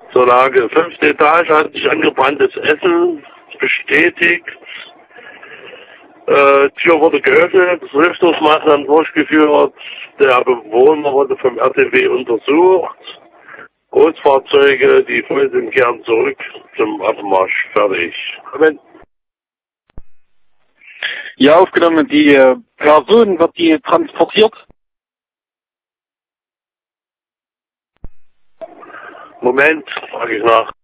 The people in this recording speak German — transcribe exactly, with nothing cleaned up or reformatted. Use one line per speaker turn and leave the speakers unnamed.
Zur Lage. Fünfte Etage hat sich angebranntes Essen bestätigt. Äh, Tür wurde geöffnet, Lüftungsmaßnahmen durchgeführt. Der Bewohner wurde vom R T W untersucht. Großfahrzeuge, die voll sind, kehren zurück zum Abmarsch. Fertig. Amen.
Ja, aufgenommen. Die äh, Person, wird die transportiert?
Moment, frage ich nach.